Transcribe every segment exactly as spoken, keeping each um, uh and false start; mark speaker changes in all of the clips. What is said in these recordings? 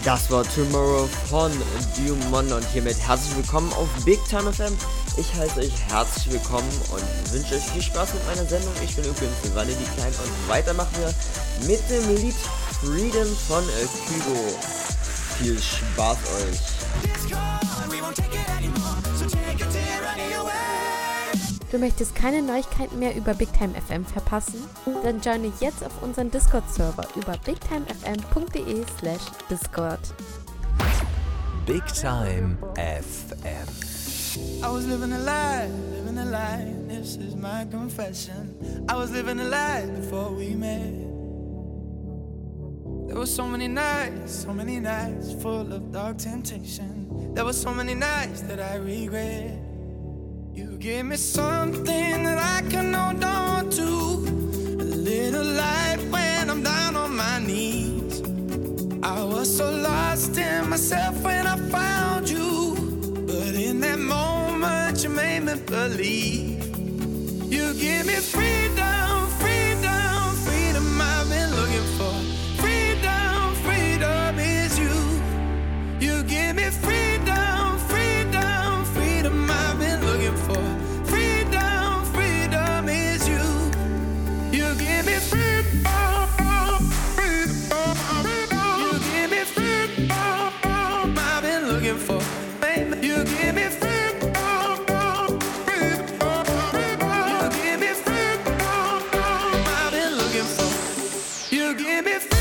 Speaker 1: Das war Tomorrow von Dumont und hiermit herzlich willkommen auf Big Time F M. Ich heiße euch herzlich willkommen und wünsche euch viel Spaß mit meiner Sendung. Ich bin übrigens Vanille Klein und weiter machen wir mit dem Lied Freedom von Kygo. Viel Spaß euch.
Speaker 2: Du möchtest keine Neuigkeiten mehr über Big Time F M verpassen? Dann joine jetzt auf unseren Discord-Server über bigtimefm.de slash discord.
Speaker 3: Big Time F M.
Speaker 4: I was living a lie, living a lie, this is my confession. I was living a lie before we met. There were so many nights, so many nights full of dark temptation. There were so many nights that I regret. You give me something that I can hold on to, a little light when I'm down on my knees. I was so lost in myself when I found you, but in that moment you made me believe. You give me freedom, freedom, freedom I've been looking for. Freedom, freedom is you. You give me freedom, freedom, freedom I've been looking for. Freedom, freedom is you. You give me freedom, freedom, freedom. You give me freedom I've been looking for. You give me freedom, freedom, freedom. You give me freedom I've been looking for. You give me freedom.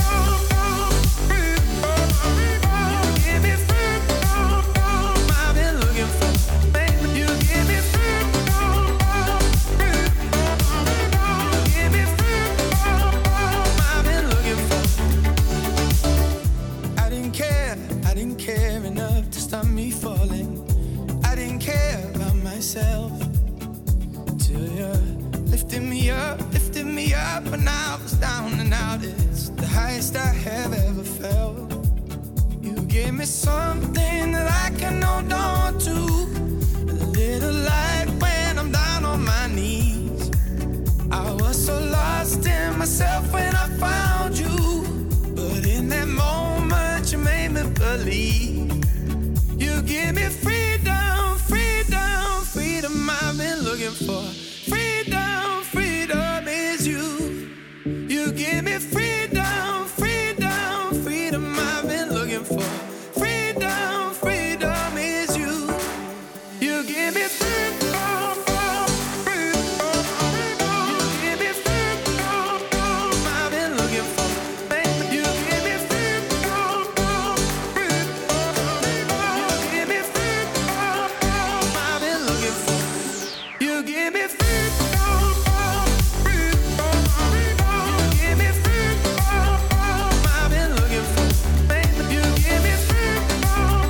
Speaker 4: Till you're lifting me up, lifting me up when I was down and out. It's the highest I have ever felt. You gave me something that I can hold on to, a little light when I'm down on my knees. I was so lost in myself when I found you, but in that moment you made me believe. You give me freedom, freedom, freedom I've been looking for. Freedom, freedom is you. You give me freedom, freedom, freedom I've been looking for. Freedom, freedom is you. You give me freedom, freedom, freedom. You give me freedom I've been looking for. You give me freedom, freedom, freedom. You give me freedom I've been looking for. You give me freedom, freedom, freedom. You give me freedom I've been looking for. You give me freedom,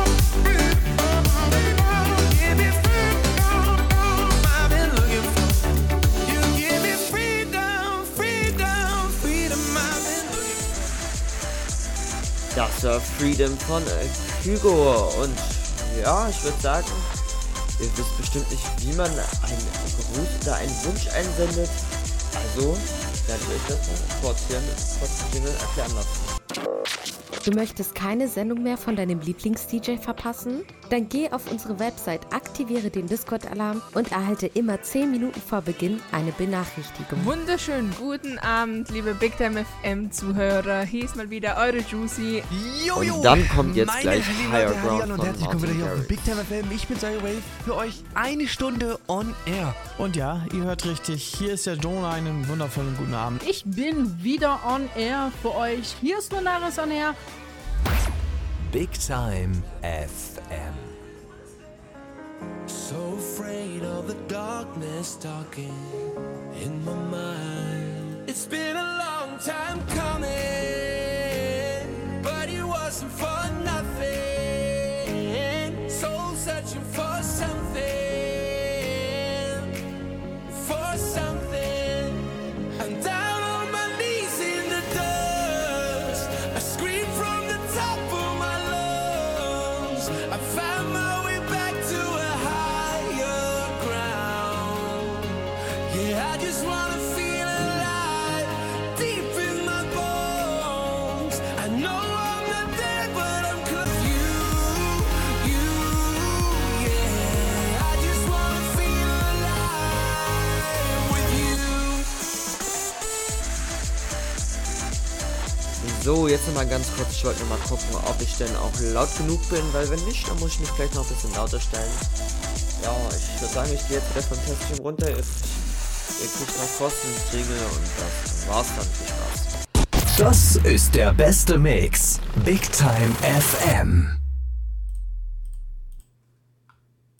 Speaker 4: freedom, freedom I've been looking for.
Speaker 1: Das war Freedom von Kygo und ja, ich würde sagen, ihr wisst bestimmt nicht, wie man einen Gruß oder einen Wunsch einsendet. Also werde ich euch das mal kurz hier kurz erklären lassen.
Speaker 2: Du möchtest keine Sendung mehr von deinem Lieblings-D J verpassen? Dann geh auf unsere Website, aktiviere den Discord-Alarm und erhalte immer zehn Minuten vor Beginn eine Benachrichtigung.
Speaker 5: Wunderschönen guten Abend, liebe Big Time F M-Zuhörer. Hier ist mal wieder eure Juicy.
Speaker 3: Jojo,
Speaker 1: Und dann kommt jetzt
Speaker 3: meine
Speaker 1: gleich
Speaker 3: lieben
Speaker 1: Higher
Speaker 3: Leute,
Speaker 1: Ground
Speaker 3: Hallo und
Speaker 1: von
Speaker 3: herzlich willkommen
Speaker 1: Martin
Speaker 3: wieder hier auf
Speaker 1: Garrix.
Speaker 3: Big Time F M. Ich bin Cyrewave, für euch eine Stunde on air.
Speaker 6: Und ja, ihr hört richtig, hier ist der Jonah, einen wundervollen guten Abend.
Speaker 7: Ich bin wieder on air für euch. Hier ist Lunaris on air.
Speaker 3: Big Time F M.
Speaker 8: So afraid of the darkness talking in my mind. It's been a long time coming, but it wasn't for nothing. Soul searching for something, for something. I'm down on my knees in the dust. I scream from the top of my lungs. I found my way back to a higher ground. Yeah, I just wanna feel alive deep in my bones.
Speaker 1: So, jetzt nochmal ganz kurz, ich wollte nochmal gucken, ob ich denn auch laut genug bin, weil wenn nicht, dann muss ich mich vielleicht noch ein bisschen lauter stellen. Ja, ich würde sagen, ich gehe jetzt wieder vom Teststream runter, ihr, ihr kriegt noch Kostenriegel und das war's dann, viel Spaß.
Speaker 9: Das ist der beste Mix. Big Time F M.